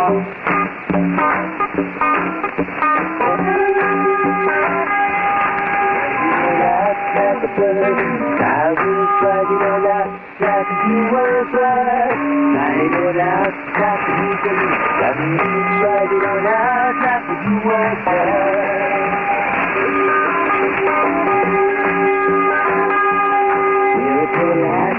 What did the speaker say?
I will try to get out, try to do what's right. Try to get out, try to do things. I will try to get out, try to do what's right. We'll